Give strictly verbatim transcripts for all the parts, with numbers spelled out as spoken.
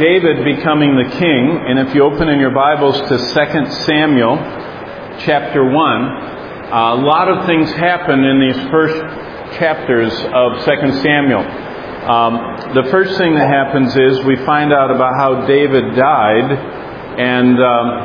David becoming the king. And if you open in your Bibles to Second Samuel chapter one, a lot of things happen in these first chapters of Second Samuel. Um, the first thing that happens is we find out about how David died. And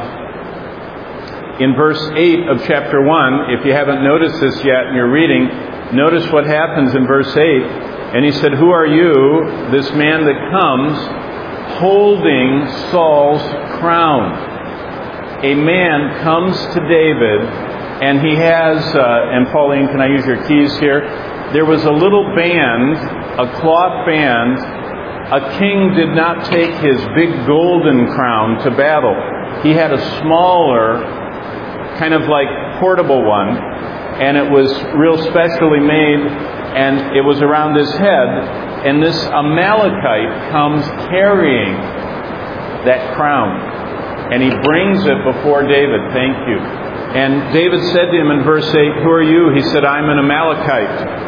um, in verse eight of chapter one, if you haven't noticed this yet in your reading, notice what happens in verse eight. And he said, "Who are you, this man that comes holding Saul's crown?" A man comes to David, and he has, uh, and Pauline, can I use your keys here? There was a little band, a cloth band. A king did not take his big golden crown to battle. He had a smaller, kind of like portable one, and it was real specially made, and it was around his head. And this Amalekite comes carrying that crown. And he brings it before David. Thank you. And David said to him in verse eight, "Who are you?" He said, "I'm an Amalekite."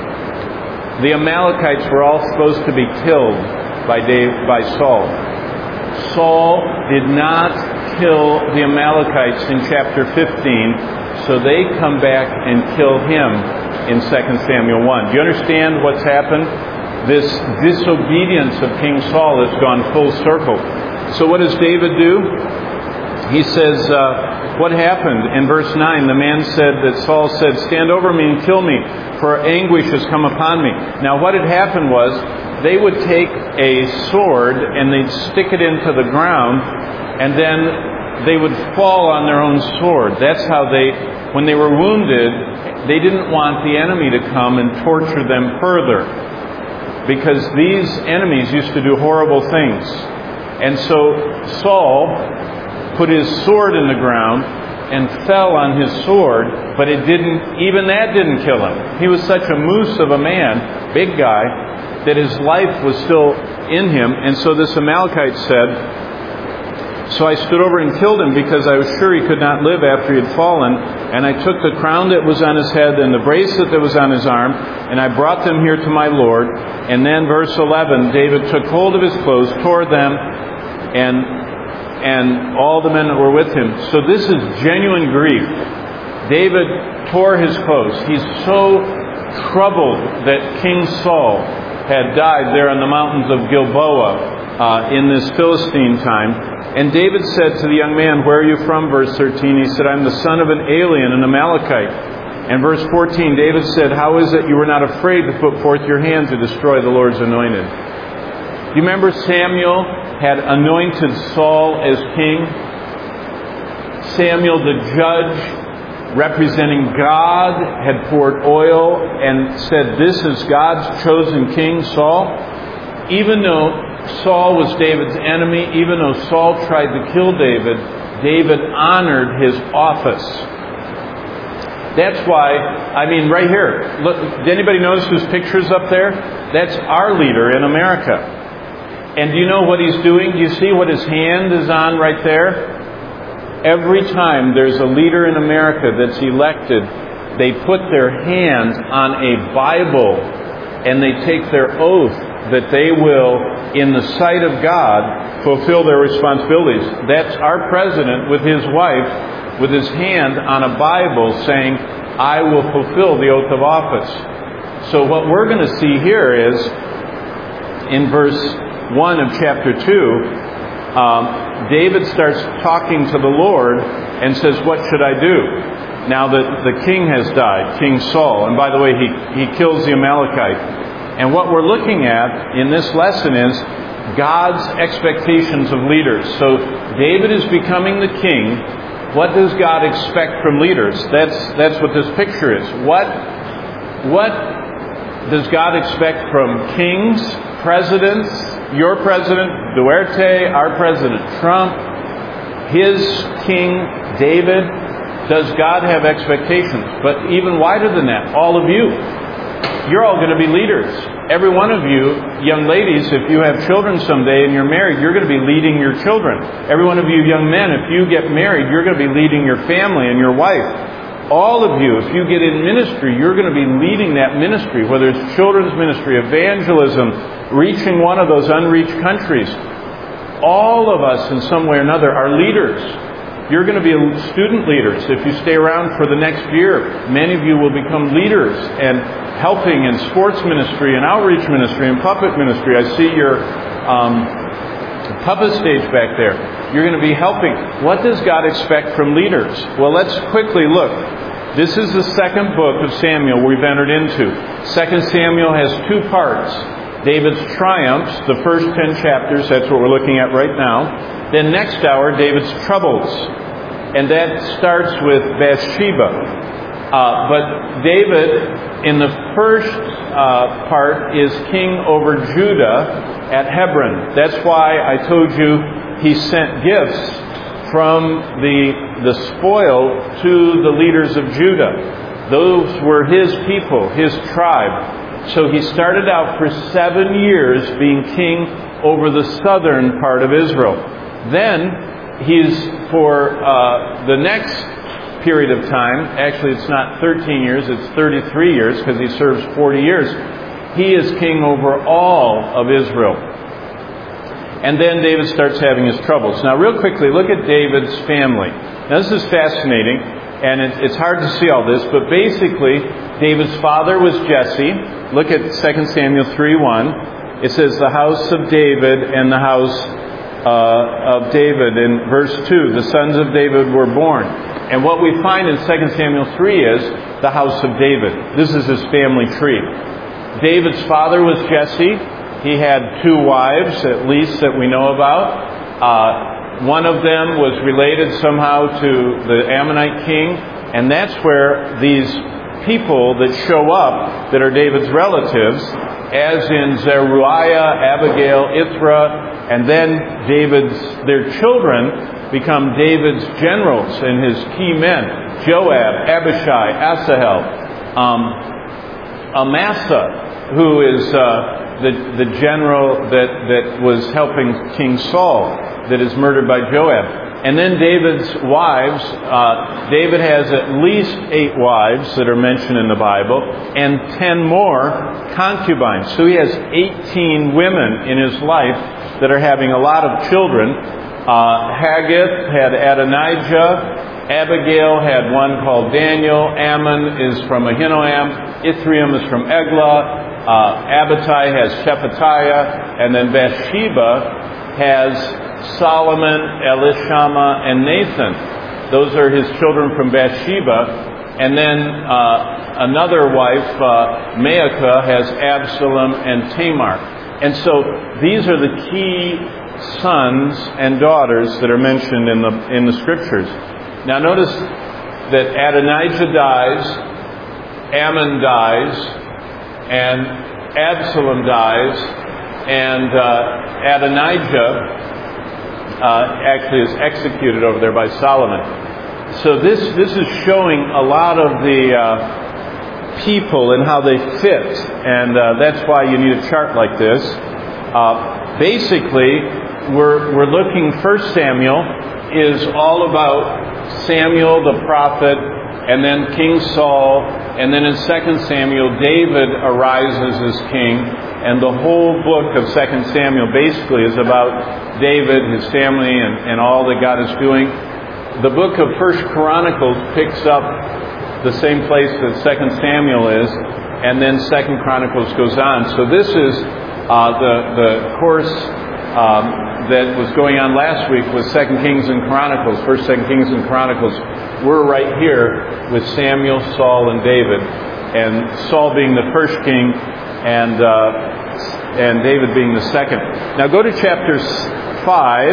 The Amalekites were all supposed to be killed by Dave, by Saul. Saul did not kill the Amalekites in chapter fifteen, so they come back and kill him in Second Samuel one. Do you understand what's happened? This disobedience of King Saul has gone full circle. So what does David do? He says, uh, what happened? In verse nine, the man said that Saul said, "Stand over me and kill me, for anguish has come upon me." Now what had happened was, they would take a sword and they'd stick it into the ground, and then they would fall on their own sword. That's how they, when they were wounded, they didn't want the enemy to come and torture them further, because these enemies used to do horrible things. And so Saul put his sword in the ground and fell on his sword, but it didn't, even that didn't kill him. He was such a moose of a man, big guy, that his life was still in him. And so this Amalekite said, "So I stood over and killed him, because I was sure he could not live after he had fallen. And I took the crown that was on his head and the bracelet that was on his arm, and I brought them here to my Lord." And then verse eleven, David took hold of his clothes, tore them, and and all the men that were with him. So this is genuine grief. David tore his clothes. He's so troubled that King Saul had died there in the mountains of Gilboa uh, in this Philistine time. And David said to the young man, "Where are you from?" Verse thirteen, he said, "I'm the son of an alien, an Amalekite." And verse fourteen, David said, "How is it you were not afraid to put forth your hand to destroy the Lord's anointed?" Do you remember Samuel had anointed Saul as king? Samuel the judge, representing God, had poured oil and said, "This is God's chosen king, Saul." Even though Saul was David's enemy, even though Saul tried to kill David, David honored his office. That's why, I mean, right here, look, did anybody notice whose picture's up there? That's our leader in America. And do you know what he's doing? Do you see what his hand is on right there? Every time there's a leader in America that's elected, they put their hand on a Bible and they take their oath that they will, in the sight of God, fulfill their responsibilities. That's our president with his wife, with his hand on a Bible saying, "I will fulfill the oath of office." So what we're going to see here is, in verse one of chapter two, um, David starts talking to the Lord and says, "What should I do now that the king has died, King Saul?" And by the way, he, he kills the Amalekite. And what we're looking at in this lesson is God's expectations of leaders. So David is becoming the king. What does God expect from leaders? That's that's what this picture is. What what does God expect from kings, presidents, your president, Duterte, our president, Trump, his king, David? Does God have expectations? But even wider than that, all of you. You're all going to be leaders. Every one of you, young ladies, if you have children someday and you're married, you're going to be leading your children. Every one of you young men, if you get married, you're going to be leading your family and your wife. All of you, if you get in ministry, you're going to be leading that ministry, whether it's children's ministry, evangelism, reaching one of those unreached countries. All of us, in some way or another, are leaders. You're going to be student leaders if you stay around for the next year. Many of you will become leaders and helping in sports ministry and outreach ministry and puppet ministry. I see your um, puppet stage back there. You're going to be helping. What does God expect from leaders? Well, let's quickly look. This is the second book of Samuel we've entered into. Second Samuel has two parts. David's triumphs, the first ten chapters, that's what we're looking at right now. Then next hour, David's troubles. And that starts with Bathsheba. Uh, but David, in the first uh, part, is king over Judah at Hebron. That's why I told you he sent gifts from the, the spoil to the leaders of Judah. Those were his people, his tribe. So he started out for seven years being king over the southern part of Israel. Then he's for uh, the next period of time, actually it's not thirteen years, it's thirty-three years because he serves forty years. He is king over all of Israel. And then David starts having his troubles. Now real quickly, look at David's family. Now this is fascinating, and it's hard to see all this, but basically David's father was Jesse. Look at Second Samuel three one. It says, the house of David and the house uh, of David. In verse two, the sons of David were born. And what we find in Second Samuel three is the house of David. This is his family tree. David's father was Jesse. He had two wives, at least, that we know about. Uh, one of them was related somehow to the Ammonite king. And that's where these people that show up that are David's relatives, as in Zeruiah, Abigail, Ithra, and then David's, their children become David's generals and his key men. Joab, Abishai, Asahel, um, Amasa, who is uh, the, the general that, that was helping King Saul, that is murdered by Joab. And then David's wives, uh, David has at least eight wives that are mentioned in the Bible, and ten more concubines. So he has eighteen women in his life that are having a lot of children. Uh, Haggith had Adonijah, Abigail had one called Daniel, Ammon is from Ahinoam, Ithream is from Eglah, uh, Abitai has Shephatiah, and then Bathsheba has Solomon, Elishama, and Nathan. Those are his children from Bathsheba. And then uh, another wife, uh, Maacah, has Absalom and Tamar. And so these are the key sons and daughters that are mentioned in the in the scriptures. Now notice that Adonijah dies, Ammon dies, and Absalom dies, and uh, Adonijah Uh, actually is executed over there by Solomon. So this this is showing a lot of the uh, people and how they fit, and uh, that's why you need a chart like this. Uh, basically, we're we're looking. First Samuel is all about Samuel the prophet, and then King Saul, and then in Second Samuel David arises as king, and the whole book of Second Samuel basically is about David, his family, and, and all that God is doing. The book of First Chronicles picks up the same place that Second Samuel is, and then Second Chronicles goes on. So this is uh, the the course um, that was going on last week with Second Kings and Chronicles, First, Second Kings and Chronicles. We're right here with Samuel, Saul, and David, and Saul being the first king, and uh, and David being the second. Now go to chapter five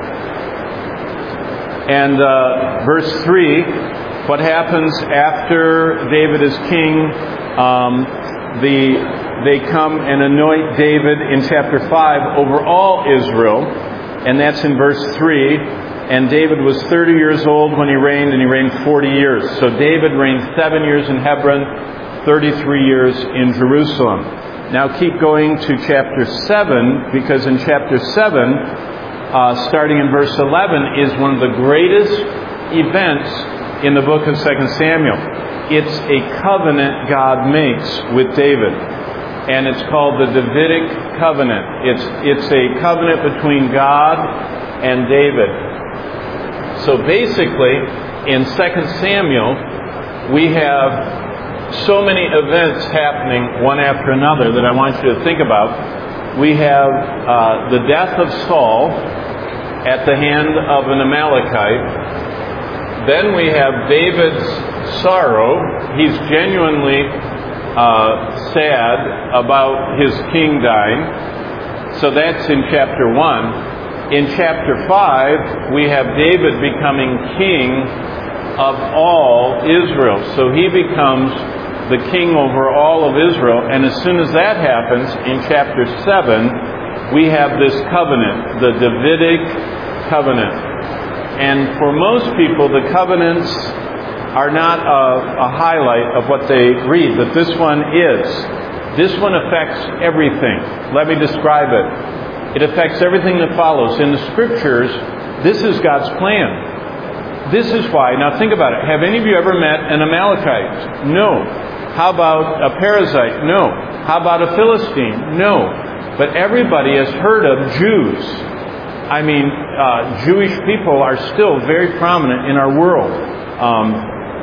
and uh, verse three. What happens after David is king? Um, the they come and anoint David in chapter five over all Israel, and that's in verse three. And David was thirty years old when he reigned, and he reigned forty years. So David reigned seven years in Hebron, thirty-three years in Jerusalem. Now keep going to chapter seven, because in chapter seven, uh, starting in verse eleven, is one of the greatest events in the book of Second Samuel. It's a covenant God makes with David. and it's called the Davidic covenant. It's, it's a covenant between God and David. So basically, in Second Samuel, we have so many events happening one after another that I want you to think about. We have uh, the death of Saul at the hand of an Amalekite. Then we have David's sorrow. He's genuinely uh, sad about his king dying. So that's in chapter one. In chapter five, we have David becoming king of all Israel. So he becomes the king over all of Israel. And as soon as that happens, in chapter seven, we have this covenant, the Davidic covenant. And for most people, the covenants are not a, a highlight of what they read, but this one is. This one affects everything. Let me describe it. It affects everything that follows. In the Scriptures, this is God's plan. This is why. Now think about it. Have any of you ever met an Amalekite? No. How about a Perizzite? No. How about a Philistine? No. But everybody has heard of Jews. I mean, uh, Jewish people are still very prominent in our world. Um,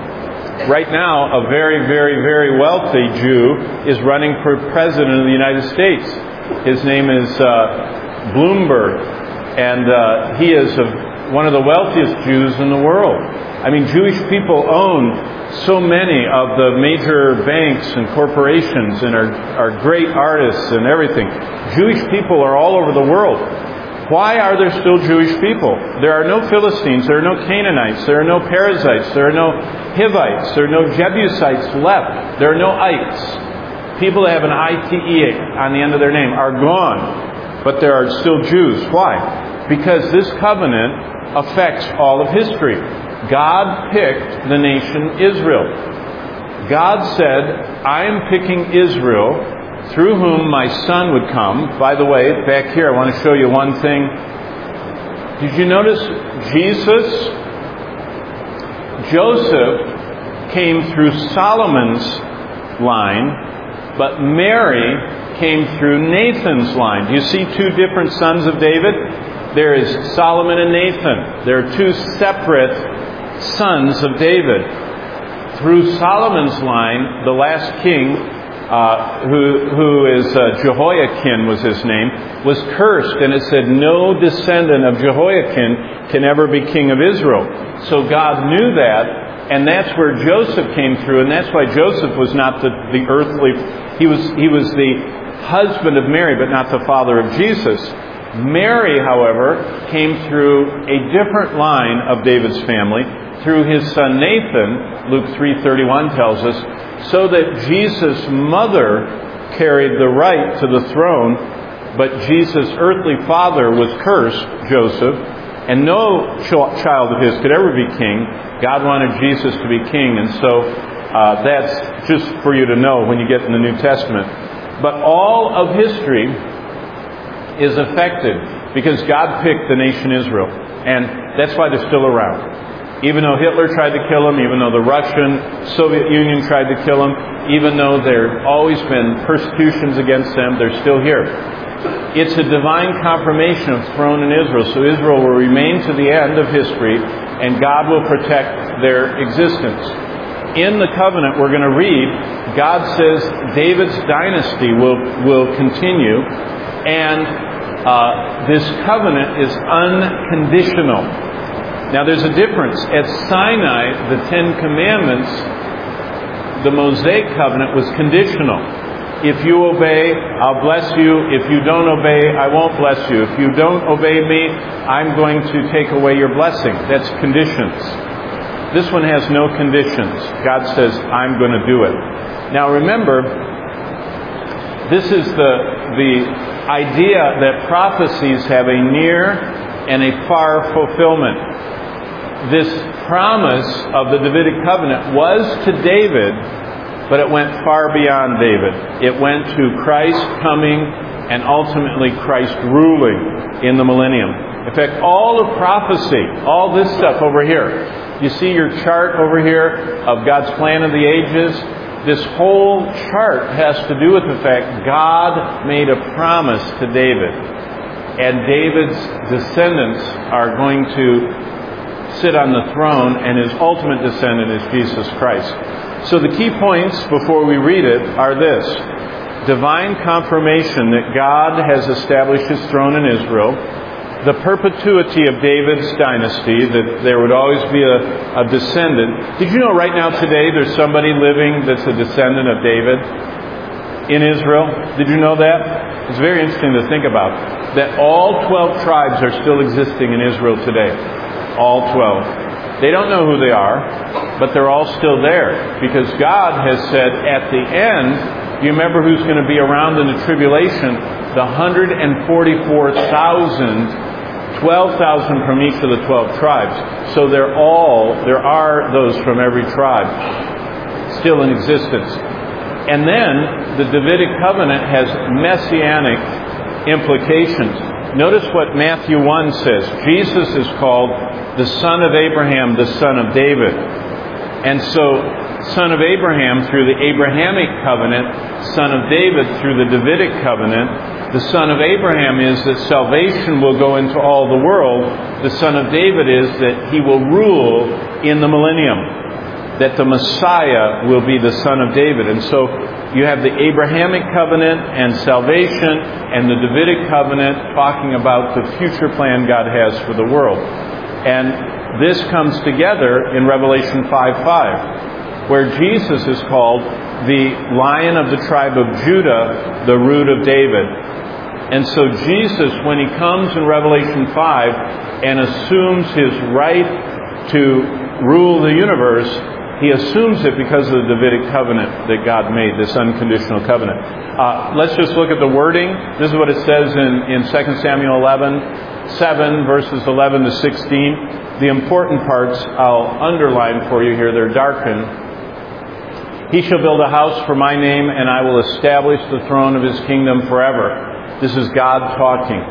right now, a very, very, very wealthy Jew is running for president of the United States. His name is uh, Bloomberg, and uh, he is a, one of the wealthiest Jews in the world. I mean, Jewish people own so many of the major banks and corporations and are, are great artists and everything. Jewish people are all over the world. Why are there still Jewish people? There are no Philistines, there are no Canaanites, there are no Perizzites, there are no Hivites, there are no Jebusites left, there are no ites. People that have an I T E on the end of their name are gone, but there are still Jews. Why? Because this covenant affects all of history. God picked the nation Israel. God said, I am picking Israel, through whom my son would come. By the way, back here I want to show you one thing. Did you notice Jesus? Joseph came through Solomon's line, but Mary came through Nathan's line. Do you see two different sons of David? There is Solomon and Nathan. There are two separate sons of David. Through Solomon's line, the last king, uh, who, who is uh, Jehoiakim was his name, was cursed. And it said no descendant of Jehoiakim can ever be king of Israel. So God knew that. And that's where Joseph came through, and that's why Joseph was not the, the earthly, he was, he was the husband of Mary, but not the father of Jesus. Mary, however, came through a different line of David's family, through his son Nathan, Luke three thirty-one tells us, so that Jesus' mother carried the right to the throne, but Jesus' earthly father was cursed, Joseph, and no child of his could ever be king. God wanted Jesus to be king, and so uh, that's just for you to know when you get in the New Testament. But all of history is affected because God picked the nation Israel, and that's why they're still around. Even though Hitler tried to kill them, even though the Russian Soviet Union tried to kill them, even though there have always been persecutions against them, they're still here. It's a divine confirmation of throne in Israel. So Israel will remain to the end of history, and God will protect their existence. In the covenant we're going to read, God says David's dynasty will, will continue, and uh, this covenant is unconditional. Now there's a difference. At Sinai, the Ten Commandments, the Mosaic covenant was conditional. If you obey, I'll bless you. If you don't obey, I won't bless you. If you don't obey me, I'm going to take away your blessing. That's conditions. This one has no conditions. God says, I'm going to do it. Now remember, this is the, the idea that prophecies have a near and a far fulfillment. This promise of the Davidic covenant was to David, but it went far beyond David. It went to Christ coming and ultimately Christ ruling in the millennium. In fact, all of prophecy, all this stuff over here, you see your chart over here of God's plan of the ages, this whole chart has to do with the fact God made a promise to David. And David's descendants are going to sit on the throne, and his ultimate descendant is Jesus Christ. So the key points before we read it are this. Divine confirmation that God has established his throne in Israel. The perpetuity of David's dynasty, that there would always be a, a descendant. Did you know right now today there's somebody living that's a descendant of David in Israel? Did you know that? It's very interesting to think about. That all twelve tribes are still existing in Israel today. All twelve. They don't know who they are, but they're all still there. Because God has said at the end, you remember who's going to be around in the tribulation? The one hundred forty-four thousand, twelve thousand from each of the twelve tribes. So they're all, there are those from every tribe still in existence. And then the Davidic covenant has messianic implications. Notice what Matthew one says. Jesus is called the son of Abraham, the son of David. And so, son of Abraham through the Abrahamic covenant, son of David through the Davidic covenant. The son of Abraham is that salvation will go into all the world. The son of David is that he will rule in the millennium. That the Messiah will be the son of David. And so you have the Abrahamic covenant and salvation, and the Davidic covenant talking about the future plan God has for the world. And this comes together in Revelation five five, where Jesus is called the Lion of the tribe of Judah, the root of David. And so Jesus, when he comes in Revelation five and assumes his right to rule the universe, he assumes it because of the Davidic covenant that God made, this unconditional covenant. Uh, let's just look at the wording. This is what it says in, in Second Samuel eleven, seven, verses eleven to sixteen. The important parts I'll underline for you here. They're darkened. He shall build a house for my name, and I will establish the throne of his kingdom forever. This is God talking.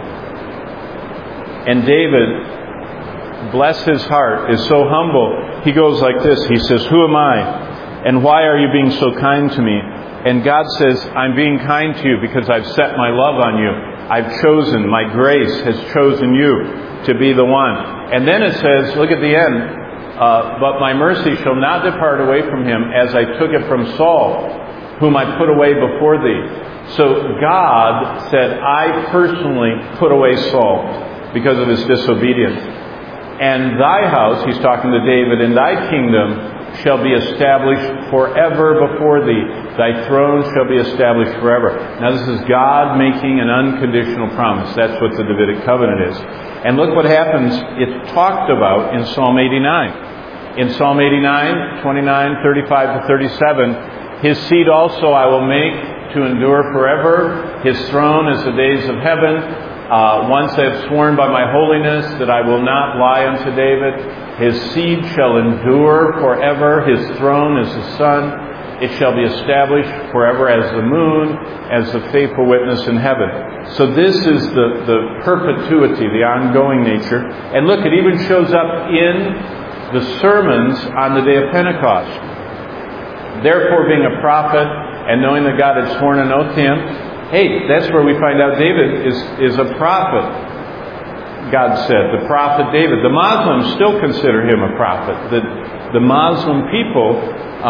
And David, bless his heart, is so humble. He goes like this. He says, who am I? And why are you being so kind to me? And God says, I'm being kind to you because I've set my love on you. I've chosen, my grace has chosen you to be the one. And then it says, look at the end, uh, but my mercy shall not depart away from him as I took it from Saul, whom I put away before thee. So God said, I personally put away Saul because of his disobedience. And thy house, he's talking to David, and thy kingdom shall be established forever before thee. Thy throne shall be established forever. Now this is God making an unconditional promise. That's what the Davidic covenant is. And look what happens. It's talked about in Psalm eighty-nine. In Psalm eighty-nine, twenty-nine, thirty-five to thirty-seven, his seed also I will make to endure forever. His throne is the days of heaven. Uh, once I have sworn by my holiness that I will not lie unto David. His seed shall endure forever. His throne is the sun. It shall be established forever as the moon, as the faithful witness in heaven. So this is the, the perpetuity, the ongoing nature. And look, it even shows up in the sermons on the day of Pentecost. Therefore, being a prophet and knowing that God had sworn an oath to him, hey, that's where we find out David is, is a prophet, God said, the prophet David. The Muslims still consider him a prophet. The, the Muslim people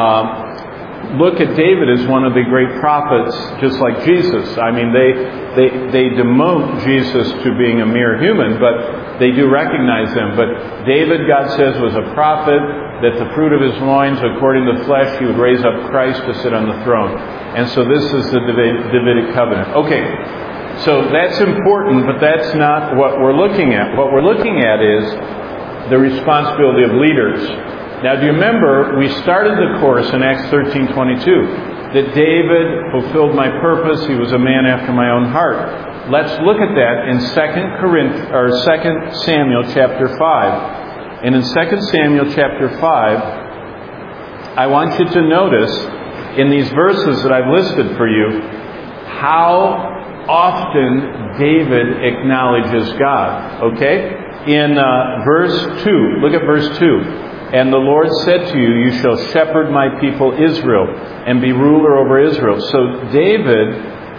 um, look at David as one of the great prophets, just like Jesus. I mean, they, they, they demote Jesus to being a mere human, but they do recognize him. But David, God says, was a prophet, that the fruit of his loins, according to the flesh, he would raise up Christ to sit on the throne. And so this is the Davidic covenant. Okay, so that's important, but that's not what we're looking at. What we're looking at is the responsibility of leaders. Now, do you remember, we started the course in Acts thirteen twenty-two, that David fulfilled my purpose, he was a man after my own heart. Let's look at that in Second Corinthians, or Second Samuel chapter five. And in Second Samuel chapter five, I want you to notice in these verses that I've listed for you how often David acknowledges God. Okay? In uh, verse two, look at verse two. And the Lord said to you, you shall shepherd my people Israel and be ruler over Israel. So David,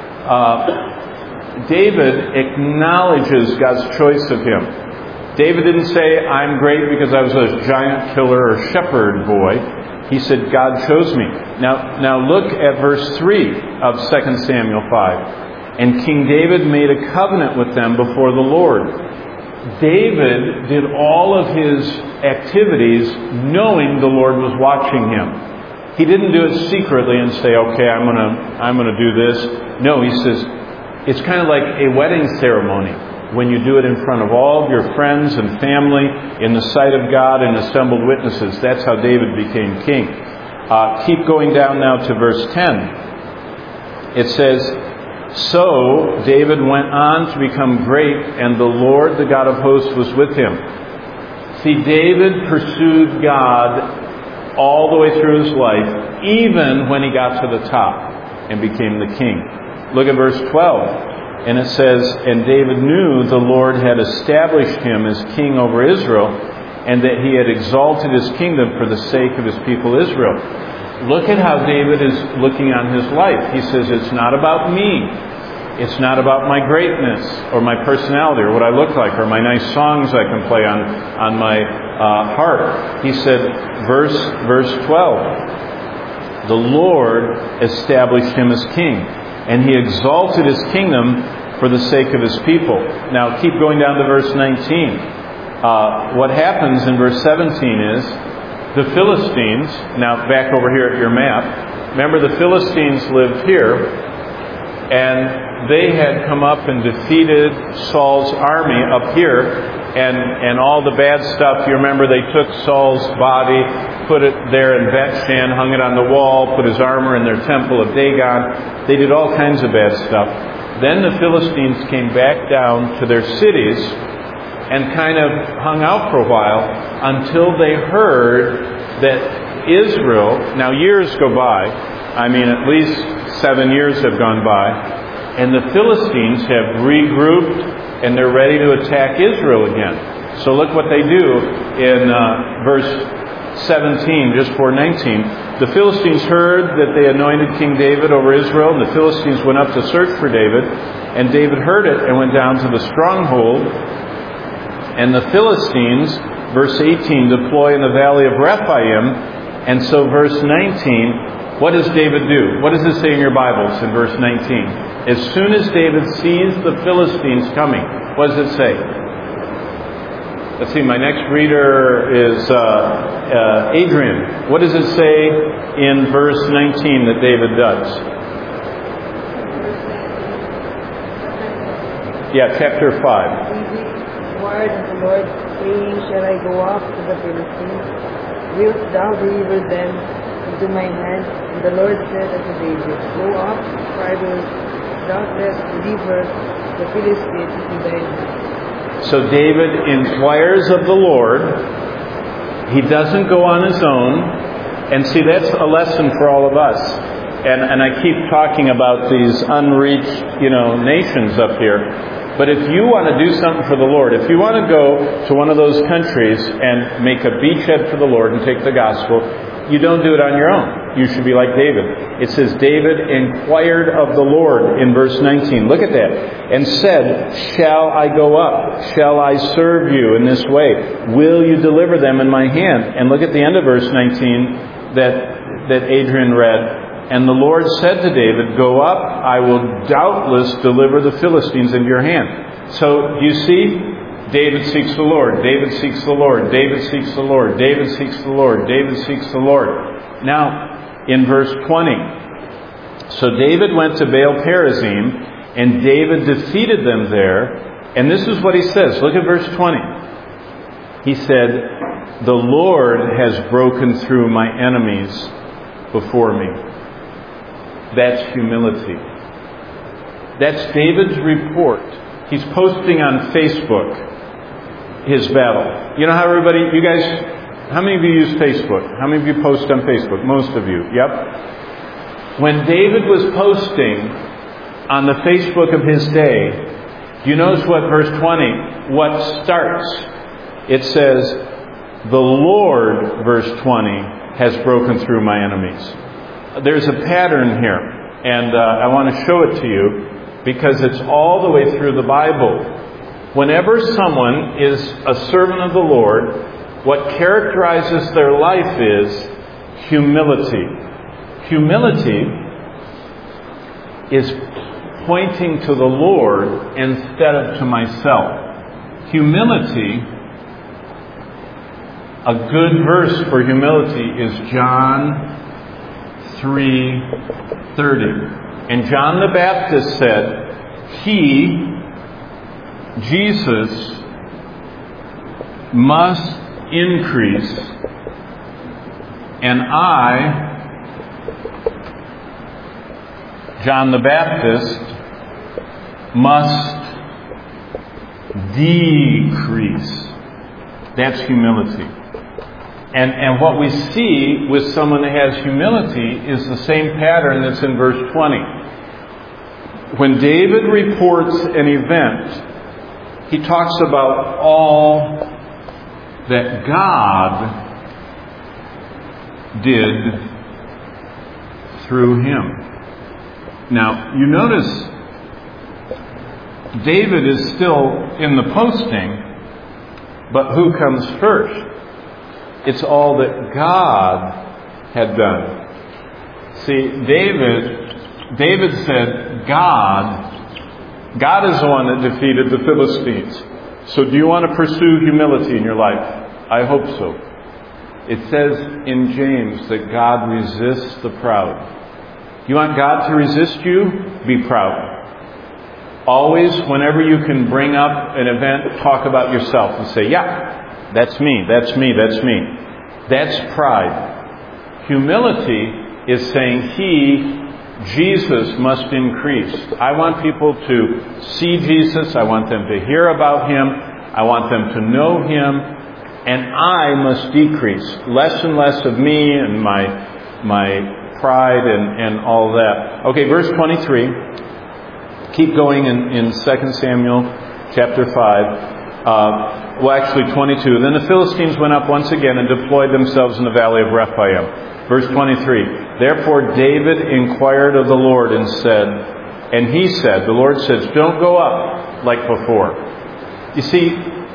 uh, David acknowledges God's choice of him. David didn't say, I'm great because I was a giant killer or shepherd boy. He said, God chose me. Now, now look at verse three of Second Samuel five. And King David made a covenant with them before the Lord. David did all of his activities knowing the Lord was watching him. He didn't do it secretly and say, okay, I'm gonna, I'm gonna do this. No, he says, it's kind of like a wedding ceremony when you do it in front of all of your friends and family, in the sight of God and assembled witnesses. That's how David became king. Uh, keep going down now to verse ten. It says, so David went on to become great, and the Lord, the God of hosts, was with him. See, David pursued God all the way through his life, even when he got to the top and became the king. Look at verse twelve. And it says, and David knew the Lord had established him as king over Israel, and that he had exalted his kingdom for the sake of his people Israel. Look at how David is looking on his life. He says, it's not about me. It's not about my greatness or my personality or what I look like or my nice songs I can play on, on my uh, harp. He said, verse, verse twelve, the Lord established him as king, and he exalted his kingdom for the sake of his people. Now keep going down to verse nineteen. Uh, what happens in verse seventeen is, the Philistines, now back over here at your map, remember the Philistines lived here, and they had come up and defeated Saul's army up here, and, and all the bad stuff. You remember they took Saul's body, put it there in Bethshan, hung it on the wall, put his armor in their temple of Dagon. They did all kinds of bad stuff. Then the Philistines came back down to their cities and kind of hung out for a while until they heard that Israel, now years go by, I mean at least seven years have gone by, and the Philistines have regrouped and they're ready to attack Israel again. So look what they do in uh, verse seventeen, just before nineteen. The Philistines heard that they anointed King David over Israel, and the Philistines went up to search for David, and David heard it and went down to the stronghold. And the Philistines, verse eighteen, deploy in the valley of Rephaim. And so verse nineteen, what does David do? What does it say in your Bibles in verse nineteen? As soon as David sees the Philistines coming, what does it say? Let's see, my next reader is uh, uh, Adrian. What does it say in verse nineteen that David does? Yeah, chapter five. Inquired of the Lord, saying, shall I go up to the Philistines? Wilt thou deliver them into my hand? And the Lord said unto David, go up, for I will doubtless deliver the Philistines into thine hand. So David inquires of the Lord. He doesn't go on his own. And see, that's a lesson for all of us. And, and I keep talking about these unreached, you know, nations up here. But if you want to do something for the Lord, if you want to go to one of those countries and make a beachhead for the Lord and take the gospel, you don't do it on your own. You should be like David. It says, David inquired of the Lord in verse nineteen. Look at that. And said, shall I go up? Shall I serve you in this way? Will you deliver them in my hand? And look at the end of verse nineteen that, that Adrian read. And the Lord said to David, go up, I will doubtless deliver the Philistines into your hand. So, you see, David seeks the Lord, David seeks the Lord, David seeks the Lord, David seeks the Lord, David seeks the Lord. Now, in verse twenty, so David went to Baal Perazim, and David defeated them there. And this is what he says. Look at verse twenty. He said, the Lord has broken through my enemies before me. That's humility. That's David's report. He's posting on Facebook his battle. You know how everybody, you guys, how many of you use Facebook? How many of you post on Facebook? Most of you. Yep. When David was posting on the Facebook of his day, do you notice what verse twenty, what starts? It says, The Lord, verse twenty, has broken through my enemies. There's a pattern here, and uh, I want to show it to you because it's all the way through the Bible. Whenever someone is a servant of the Lord, what characterizes their life is humility. Humility is pointing to the Lord instead of to myself. Humility, a good verse for humility is John three thirty. And John the Baptist said, He, Jesus, must increase, and I, John the Baptist, must decrease. That's humility. And, and what we see with someone that has humility is the same pattern that's in verse twenty. When David reports an event, he talks about all that God did through him. Now, you notice David is still in the posting, but who comes first? It's all that God had done. See, David, David said, God, God is the one that defeated the Philistines. So do you want to pursue humility in your life? I hope so. It says in James that God resists the proud. You want God to resist you? Be proud. Always, whenever you can bring up an event, talk about yourself and say, yeah, that's me, that's me, that's me. That's pride. Humility is saying He, Jesus, must increase. I want people to see Jesus. I want them to hear about Him. I want them to know Him. And I must decrease. Less and less of me and my my pride and, and all that. Okay, verse twenty-three. Keep going in, in Second Samuel chapter five. Uh, well, actually twenty-two. Then the Philistines went up once again and deployed themselves in the valley of Rephaim. Verse twenty-three. Therefore David inquired of the Lord and said, and he said, the Lord says, don't go up like before. You see,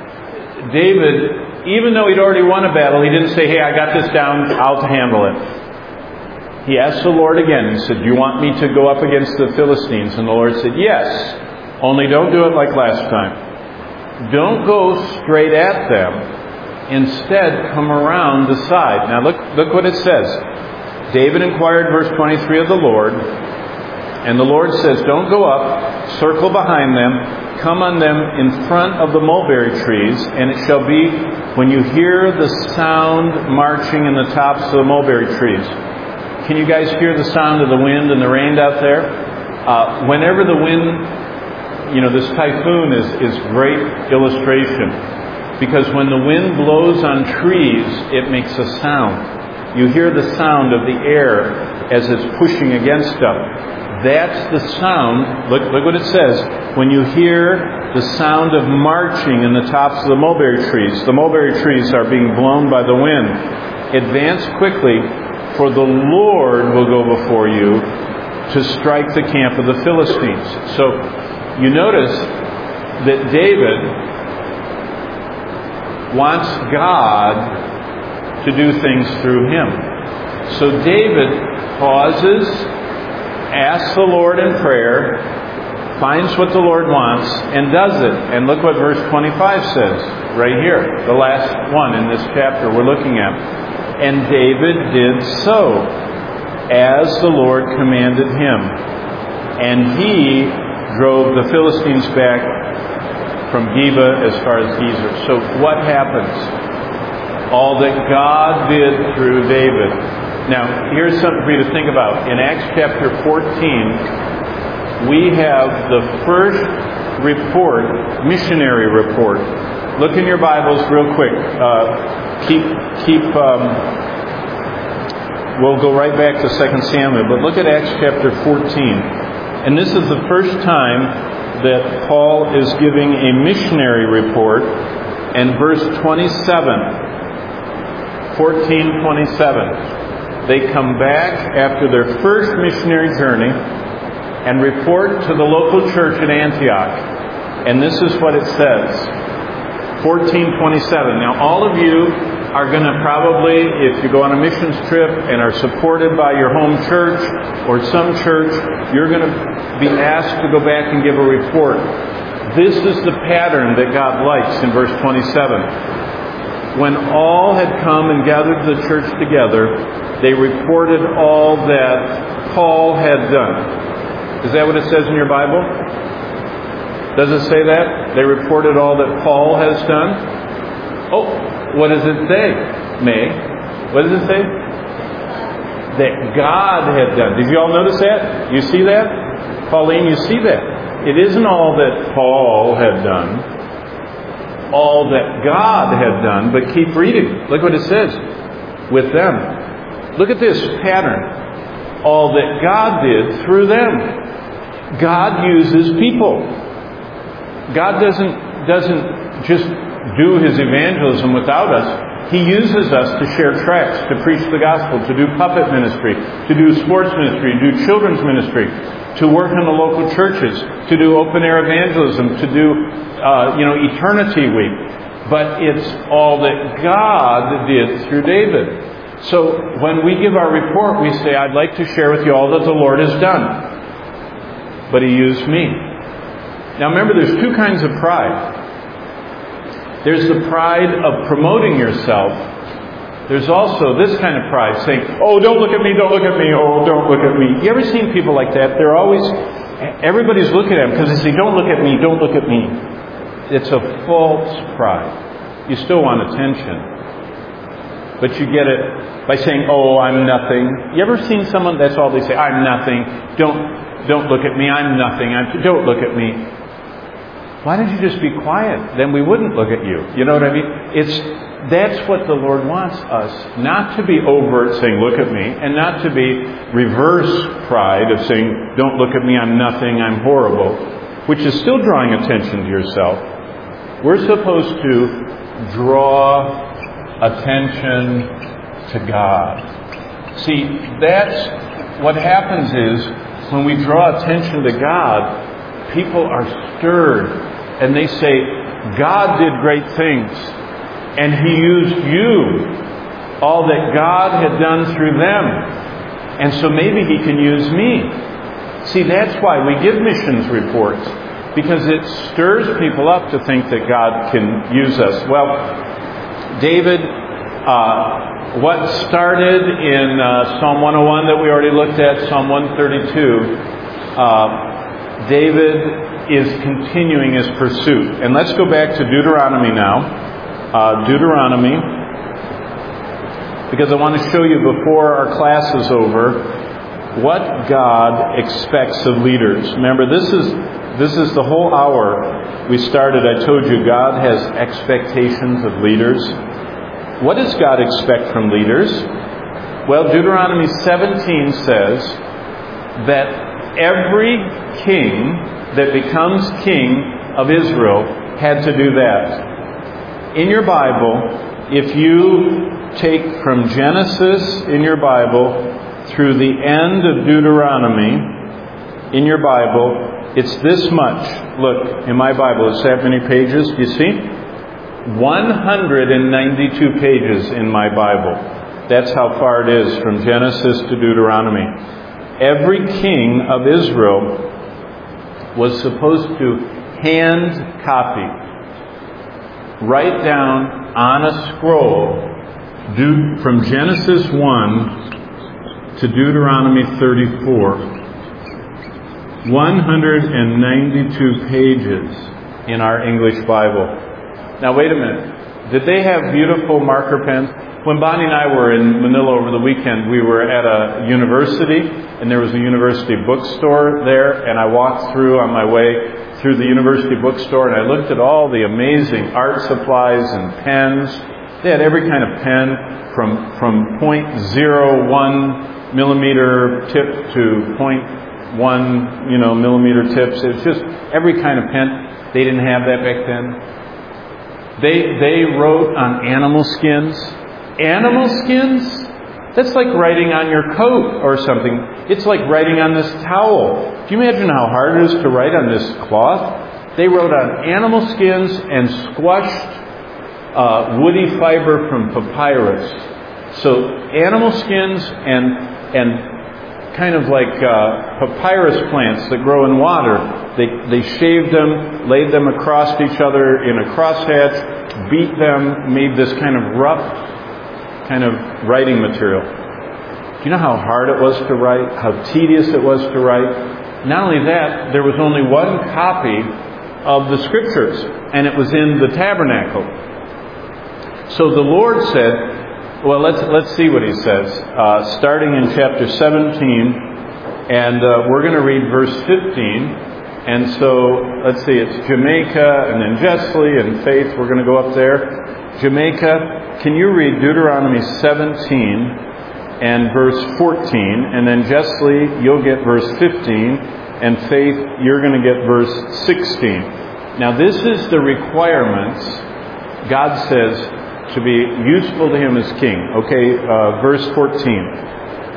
David, even though he'd already won a battle, he didn't say, hey, I got this down, I'll handle it. He asked the Lord again. He said, do you want me to go up against the Philistines? And the Lord said, yes. Only don't do it like last time. Don't go straight at them. Instead, come around the side. Now look, look what it says. David inquired, verse twenty-three, of the Lord. And the Lord says, don't go up. Circle behind them. Come on them in front of the mulberry trees. And it shall be when you hear the sound marching in the tops of the mulberry trees. Can you guys hear the sound of the wind and the rain out there? Uh, whenever the wind, you know, this typhoon is, is great illustration. Because when the wind blows on trees, it makes a sound. You hear the sound of the air as it's pushing against them. That's the sound. Look, look what it says. When you hear the sound of marching in the tops of the mulberry trees. The mulberry trees are being blown by the wind. Advance quickly, for the Lord will go before you to strike the camp of the Philistines. So you notice that David wants God to do things through him. So David pauses, asks the Lord in prayer, finds what the Lord wants, and does it. And look what verse twenty-five says right here, the last one in this chapter we're looking at. And David did so, as the Lord commanded him. And he drove the Philistines back from Geba as far as Gezer. So what happens? All that God did through David. Now, here's something for you to think about. In Acts chapter fourteen, we have the first report, missionary report. Look in your Bibles real quick. Uh, keep, keep, um, we'll go right back to Second Samuel, but look at Acts chapter fourteen. And this is the first time that Paul is giving a missionary report. And verse twenty-seven, fourteen twenty-seven. They come back after their first missionary journey and report to the local church at Antioch. And this is what it says. fourteen twenty-seven. Now all of you are going to probably, if you go on a missions trip and are supported by your home church or some church, you're going to be asked to go back and give a report. This is the pattern that God likes in verse twenty-seven. When all had come and gathered the church together, they reported all that Paul had done. Is that what it says in your Bible? Does it say that? They reported all that Paul has done? Oh, what does it say, May? What does it say? That God had done. Did you all notice that? You see that? Pauline, you see that? It isn't all that Paul had done, all that God had done, but keep reading. Look what it says. With them. Look at this pattern. All that God did through them. God uses people. God doesn't, doesn't just do His evangelism without us. He uses us to share tracts, to preach the gospel, to do puppet ministry, to do sports ministry, to do children's ministry, to work in the local churches, to do open-air evangelism, to do, uh, you know, Eternity Week. But it's all that God did through David. So when we give our report, we say, I'd like to share with you all that the Lord has done. But He used me. Now remember, there's two kinds of pride. There's the pride of promoting yourself. There's also this kind of pride, saying, oh, don't look at me, don't look at me, oh, don't look at me. You ever seen people like that? They're always, everybody's looking at them because they say, don't look at me, don't look at me. It's a false pride. You still want attention. But you get it by saying, oh, I'm nothing. You ever seen someone, that's all they say, I'm nothing, don't, don't look at me, I'm nothing, I'm, don't look at me. Why don't you just be quiet? Then we wouldn't look at you. You know what I mean? It's that's what the Lord wants us. Not to be overt saying, look at me, and not to be reverse pride of saying, don't look at me, I'm nothing, I'm horrible, which is still drawing attention to yourself. We're supposed to draw attention to God. See, that's what happens is when we draw attention to God, people are stirred. And they say, God did great things. And He used you. All that God had done through them. And so maybe He can use me. See, that's why we give missions reports. Because it stirs people up to think that God can use us. Well, David, uh, what started in uh, Psalm one oh one that we already looked at, Psalm one thirty-two, uh, David is continuing his pursuit. And let's go back to Deuteronomy now. Uh, Deuteronomy. Because I want to show you before our class is over what God expects of leaders. Remember, this is this is the whole hour we started. I told you God has expectations of leaders. What does God expect from leaders? Well, Deuteronomy seventeen says that every king that becomes king of Israel had to do that. In your Bible, if you take from Genesis in your Bible through the end of Deuteronomy in your Bible, it's this much. Look, in my Bible, it's that many pages. Do you see? one hundred ninety-two pages in my Bible. That's how far it is from Genesis to Deuteronomy. Every king of Israel was supposed to hand copy, write down on a scroll, do, from Genesis one to Deuteronomy thirty-four. one hundred ninety-two pages in our English Bible. Now wait a minute. Did they have beautiful marker pens? When Bonnie and I were in Manila over the weekend, we were at a university, and there was a university bookstore there, and I walked through on my way through the university bookstore, and I looked at all the amazing art supplies and pens. They had every kind of pen, from from point zero one millimeter tip to point one you know millimeter tips. It was just every kind of pen. They didn't have that back then. They they wrote on animal skins. Animal skins? That's like writing on your coat or something. It's like writing on this towel. Do you imagine how hard it is to write on this cloth? They wrote on animal skins and squashed uh, woody fiber from papyrus. So animal skins and and kind of like uh, papyrus plants that grow in water. They they shaved them, laid them across each other in a crosshatch, beat them, made this kind of rough kind of writing material. Do you know how hard it was to write? How tedious it was to write? Not only that, there was only one copy of the Scriptures, and it was in the tabernacle. So the Lord said, well, let's let's see what He says. Uh, starting in chapter seventeen, and uh, we're going to read verse fifteen. And so, let's see, it's Jamaica, and then Jessley, and Faith. We're going to go up there. Jamaica, can you read Deuteronomy seventeen and verse fourteen, and then Jessley, you'll get verse fifteen, and Faith, you're going to get verse sixteen. Now this is the requirements God says to be useful to Him as king. Okay, uh, verse fourteen.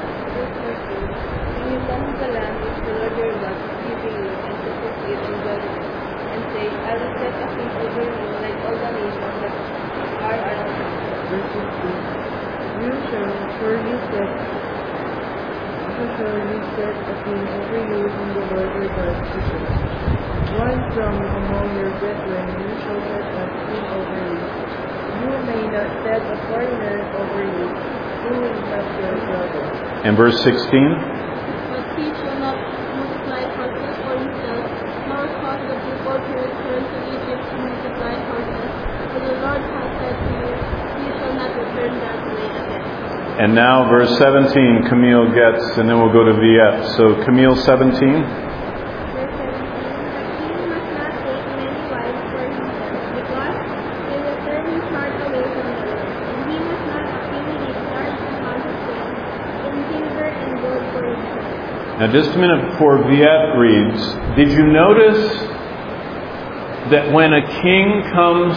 One from among your brethren you shall set as king over you. You may not set a foreigner over you, who is not your brother. And verse sixteen. But he shall not multiply horses for himself, nor cause the people to return to Egypt to multiply horses. For the Lord has said to you, he shall not return that way again. And now verse seventeen, Camille gets, and then we'll go to Viet. So Camille seventeen. Now just a minute before Viet reads, did you notice that when a king comes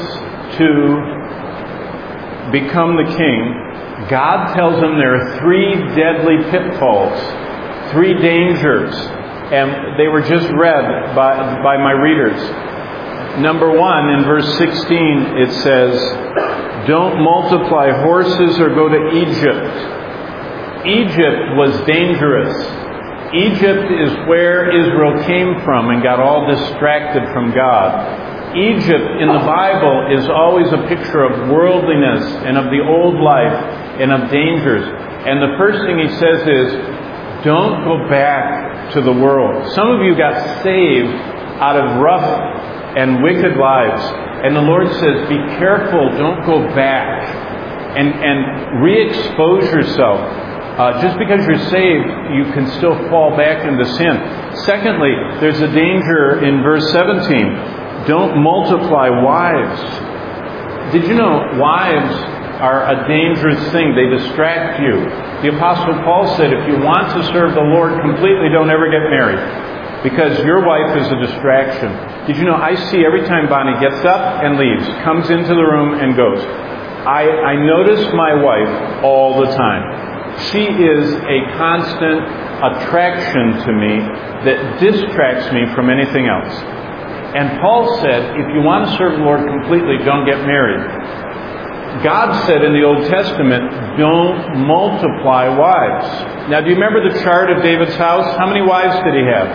to become the king, God tells him there are three deadly pitfalls, three dangers, and they were just read by, by my readers. Number one, in verse sixteen, it says, don't multiply horses or go to Egypt. Egypt was dangerous. Egypt is where Israel came from and got all distracted from God. Egypt in the Bible is always a picture of worldliness and of the old life and of dangers. And the first thing he says is, don't go back to the world. Some of you got saved out of rough and wicked lives. And the Lord says, be careful, don't go back and, and re-expose yourself. Uh, just because you're saved, you can still fall back into sin. Secondly, there's a danger in verse seventeen. Don't multiply wives. Did you know wives are a dangerous thing? They distract you. The Apostle Paul said, if you want to serve the Lord completely, don't ever get married, because your wife is a distraction. Did you know, I see every time Bonnie gets up and leaves, comes into the room and goes. I, I notice my wife all the time. She is a constant attraction to me that distracts me from anything else. And Paul said, if you want to serve the Lord completely, don't get married. God said in the Old Testament, don't multiply wives. Now, do you remember the chart of David's house? How many wives did he have?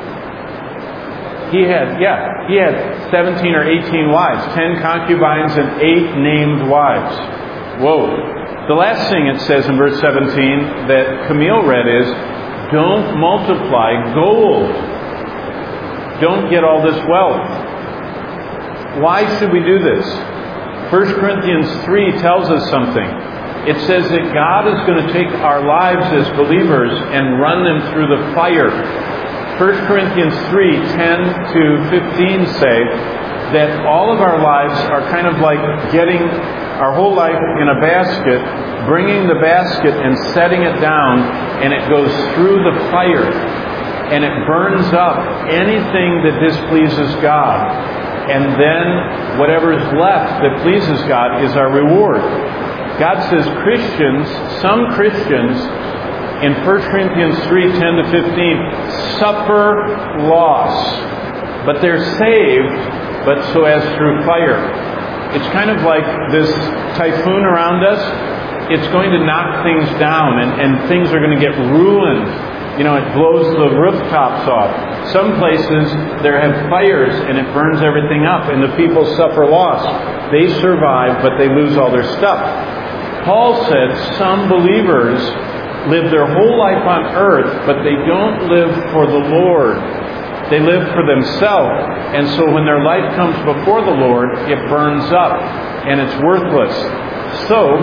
He had, yeah, he had seventeen or eighteen wives, ten concubines and eight named wives. Whoa. The last thing it says in verse seventeen that Camille read is, don't multiply gold. Don't get all this wealth. Why should we do this? First Corinthians three tells us something. It says that God is going to take our lives as believers and run them through the fire. First Corinthians three, ten to fifteen say that all of our lives are kind of like getting our whole life in a basket, bringing the basket and setting it down, and it goes through the fire, and it burns up anything that displeases God. And then whatever is left that pleases God is our reward. God says Christians, some Christians, in First Corinthians three, ten to fifteen, suffer loss. But they're saved, but so as through fire. It's kind of like this typhoon around us. It's going to knock things down, and, and things are going to get ruined. You know, it blows the rooftops off. Some places there have fires and it burns everything up, and the people suffer loss. They survive, but they lose all their stuff. Paul said some believers live their whole life on earth, but they don't live for the Lord. They live for themselves. And so when their life comes before the Lord, it burns up and it's worthless. So,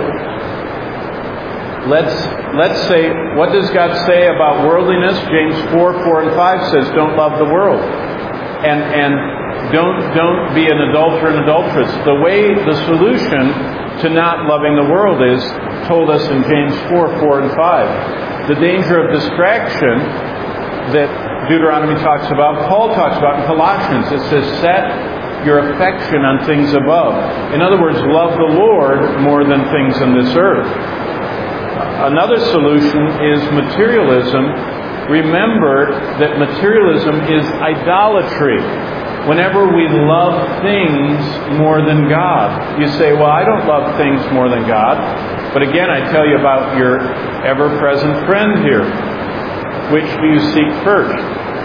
Let's let's say, what does God say about worldliness? James four, four and five says, don't love the world. And and don't don't be an adulterer and adulteress. The way, the solution to not loving the world is told us in James four, four and five. The danger of distraction that Deuteronomy talks about, Paul talks about in Colossians. It says, set your affection on things above. In other words, love the Lord more than things in this earth. Another solution is materialism. Remember that materialism is idolatry. Whenever we love things more than God. You say, well, I don't love things more than God. But again, I tell you about your ever-present friend here. Which do you seek first?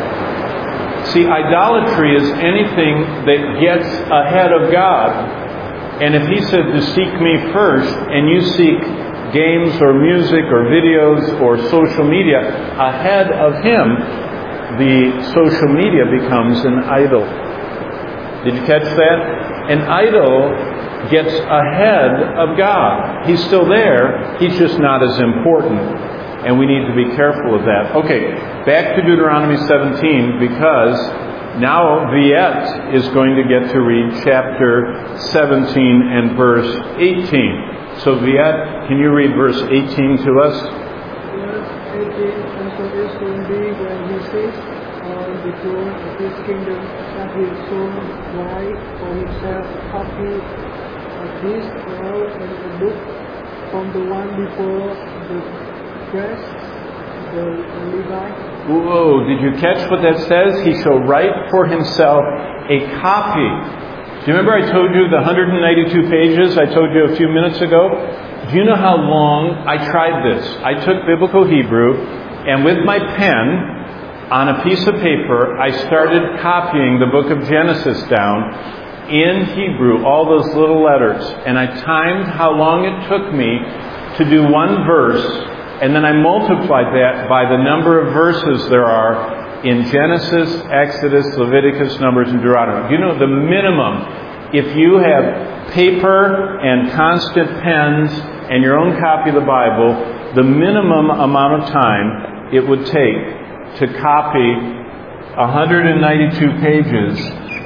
See, idolatry is anything that gets ahead of God. And if He said to seek me first, and you seek games or music or videos or social media ahead of Him, the social media becomes an idol. Did you catch that? An idol gets ahead of God. He's still there, He's just not as important. And we need to be careful of that. Okay, back to Deuteronomy seventeen, because now Viet is going to get to read chapter seventeen and verse eighteen. So Viet, can you read verse eighteen to us? Verse eighteen, and so it will be when He sits on the throne of His kingdom, that He will soon buy for Himself a copy of this scroll and a book from the one before the press, the Levite. Whoa, did you catch what that says? He shall write for himself a copy. Do you remember I told you the one hundred ninety-two pages I told you a few minutes ago? Do you know how long I tried this? I took Biblical Hebrew, and with my pen on a piece of paper, I started copying the book of Genesis down in Hebrew, all those little letters. And I timed how long it took me to do one verse, and then I multiplied that by the number of verses there are in Genesis, Exodus, Leviticus, Numbers, and Deuteronomy. You know, the minimum, if you have paper and constant pens and your own copy of the Bible, the minimum amount of time it would take to copy one hundred ninety-two pages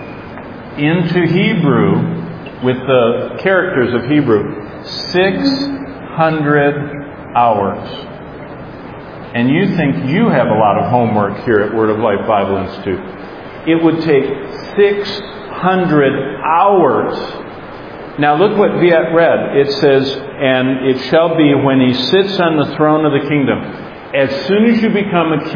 into Hebrew with the characters of Hebrew, six hundred hours. And you think you have a lot of homework here at Word of Life Bible Institute. It would take six hundred hours. Now look what Viet read. It says, and it shall be when He sits on the throne of the kingdom. As soon as you become a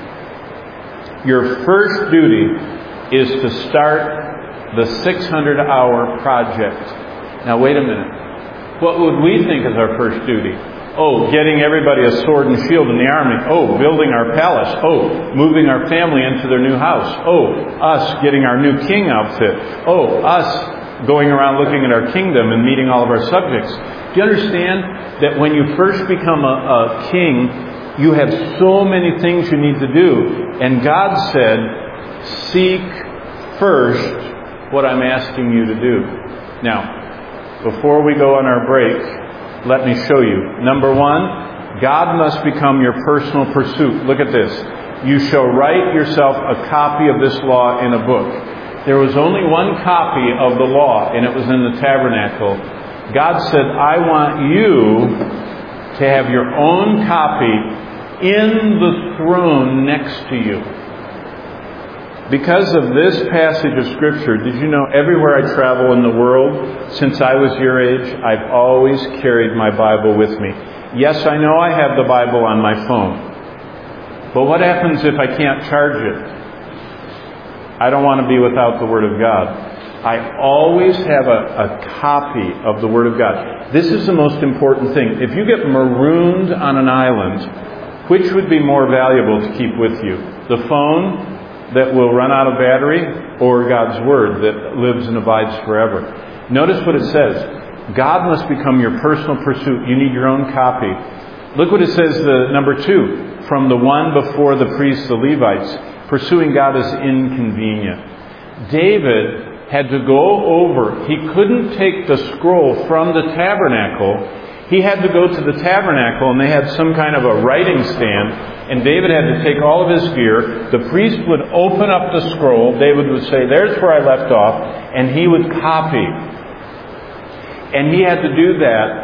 king, your first duty is to start the six hundred hour project. Now wait a minute. What would we think is our first duty? Oh, getting everybody a sword and shield in the army. Oh, building our palace. Oh, moving our family into their new house. Oh, us getting our new king outfit. Oh, us going around looking at our kingdom and meeting all of our subjects. Do you understand that when you first become a, a king, you have so many things you need to do? And God said, seek first what I'm asking you to do. Now, before we go on our break, let me show you. Number one, God must become your personal pursuit. Look at this. You shall write yourself a copy of this law in a book. There was only one copy of the law, and it was in the tabernacle. God said, I want you to have your own copy in the throne next to you. Because of this passage of Scripture, did you know everywhere I travel in the world, since I was your age, I've always carried my Bible with me. Yes, I know I have the Bible on my phone. But what happens if I can't charge it? I don't want to be without the Word of God. I always have a, a copy of the Word of God. This is the most important thing. If you get marooned on an island, which would be more valuable to keep with you? The phone that will run out of battery, or God's Word that lives and abides forever? Notice what it says. God must become your personal pursuit. You need your own copy. Look what it says, the number two, from the one before the priests, the Levites. Pursuing God is inconvenient. David had to go over. He couldn't take the scroll from the tabernacle. He had to go to the tabernacle, and they had some kind of a writing stand, and David had to take all of his gear. The priest would open up the scroll. David would say, "There's where I left off," and he would copy. And he had to do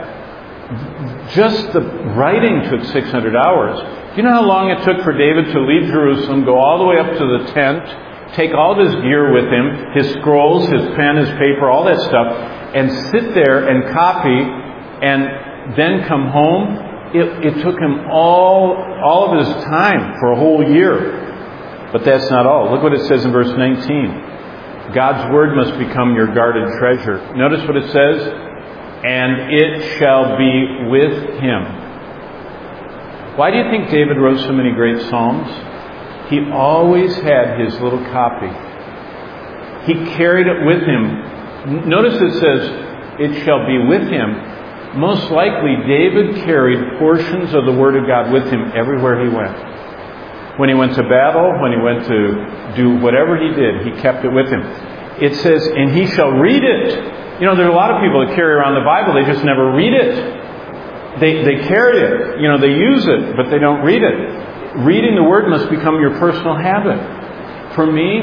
that. Just the writing took six hundred hours. Do you know how long it took for David to leave Jerusalem, go all the way up to the tent, take all of his gear with him, his scrolls, his pen, his paper, all that stuff, and sit there and copy, and then come home? It, it took him all, all of his time for a whole year. But that's not all. Look what it says in verse nineteen. God's Word must become your guarded treasure. Notice what it says. And it shall be with him. Why do you think David wrote so many great psalms? He always had his little copy. He carried it with him. Notice it says, it shall be with him. Most likely, David carried portions of the Word of God with him everywhere he went. When he went to battle, when he went to do whatever he did, he kept it with him. It says, and he shall read it. You know, there are a lot of people that carry around the Bible, they just never read it. They, they carry it. You know, they use it, but they don't read it. Reading the Word must become your personal habit. For me,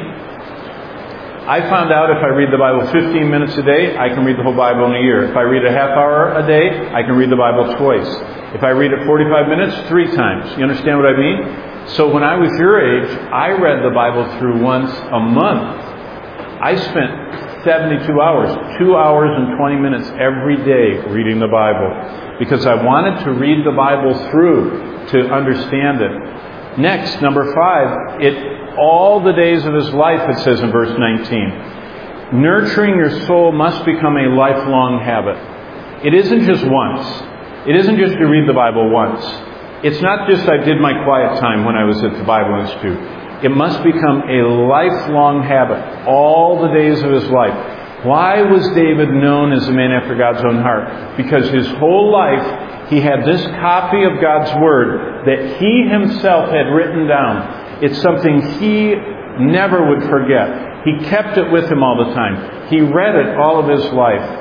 I found out if I read the Bible fifteen minutes a day, I can read the whole Bible in a year. If I read a half hour a day, I can read the Bible twice. If I read it forty-five minutes, three times. You understand what I mean? So when I was your age, I read the Bible through once a month. I spent seventy-two hours, two hours and twenty minutes every day reading the Bible, because I wanted to read the Bible through to understand it. Next, number five, it all the days of his life, it says in verse nineteen. Nurturing your soul must become a lifelong habit. It isn't just once. It isn't just to read the Bible once. It's not just I did my quiet time when I was at the Bible Institute. It must become a lifelong habit, all the days of his life. Why was David known as a man after God's own heart? Because his whole life he had this copy of God's Word that he himself had written down. It's something he never would forget. He kept it with him all the time. He read it all of his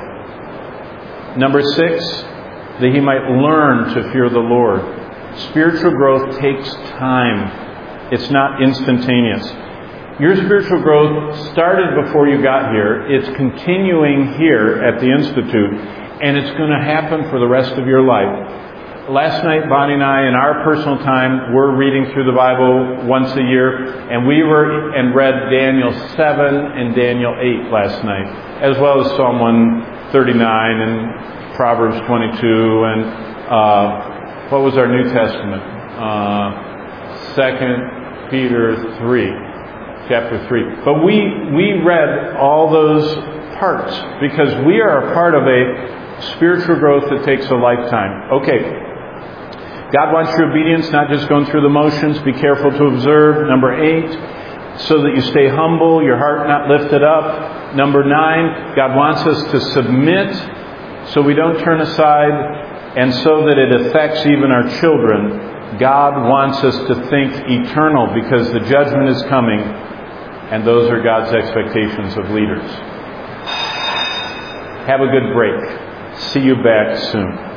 life. Number six, that he might learn to fear the Lord. Spiritual growth takes time. It's not instantaneous. Your spiritual growth started before you got here. It's continuing here at the Institute, and it's going to happen for the rest of your life. Last night, Bonnie and I, in our personal time, we're reading through the Bible once a year, and we were and read Daniel seven and Daniel eight last night, as well as Psalm one thirty-nine and Proverbs twenty-two, and uh, what was our New Testament? Uh, Second Peter three, chapter three. But we we read all those parts because we are a part of a spiritual growth that takes a lifetime. Okay. God wants your obedience, not just going through the motions. Be careful to observe. Number eight, so that you stay humble, your heart not lifted up. Number nine, God wants us to submit so we don't turn aside, and so that it affects even our children. God wants us to think eternal because the judgment is coming, and those are God's expectations of leaders. Have a good break. See you back soon.